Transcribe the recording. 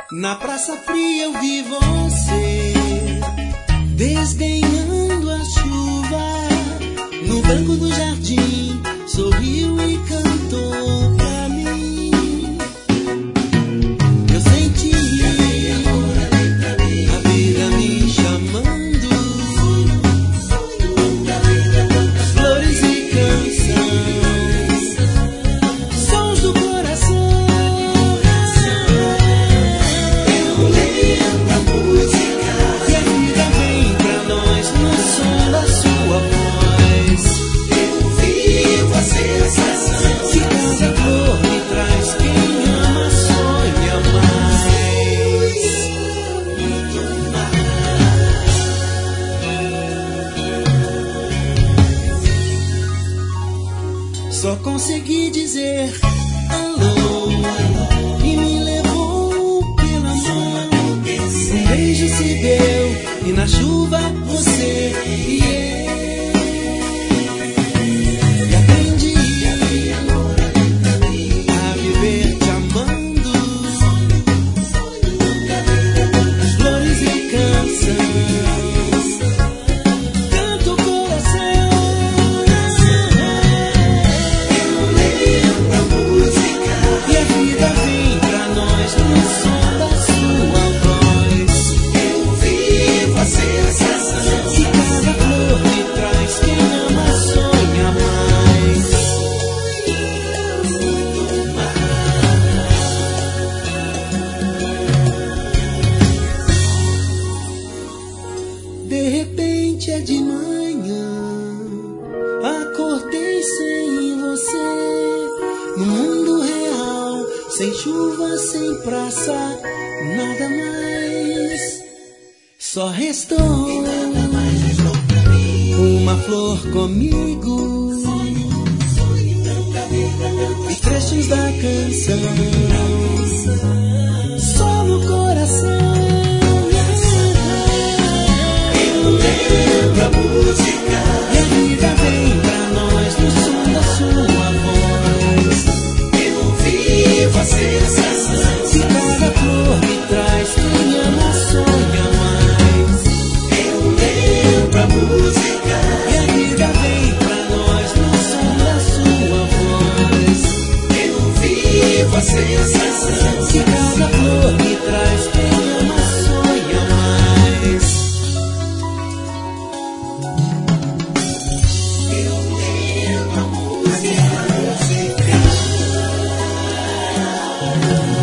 Na praça fria eu vi você, desdenhando a chuva. No banco do jardim, sorriu e cantou pra mim. Eu senti a vida me chamando, flores e canções, sons do coração. Eu lembro a música e a vida vem pra nós no som da sua voz. Eu vivo a sensação que cada flor me traz. Quem ama sonha mais, muito mais. Só consegui dizer alô e me levou pela mão. Um beijo se deu e na chuva você e eu. E aprendi a viver te amando, flores e canções, canto o coração. Eu lembro a música e a vida vem pra nós no som da sua voz. Eu vivo a sensação que cada flor me traz. Quem ama sonha mais, muito mais. De repente é de manhã, acordei sem você. No mundo real, sem chuva, sem praça, nada mais. Só restou uma flor comigo e trechos da canção, só no coração. Eu lembro a música e a vida vem pra nós no som da sua voz. Eu vivo a sensação que cada flor me traz. Quem ama sonha mais. Eu lembro a música e a vida vem pra nós no som da sua voz. Eu vivo a sensação que cada flor me traz. Quem ama sonha mais. Eu lembro a música.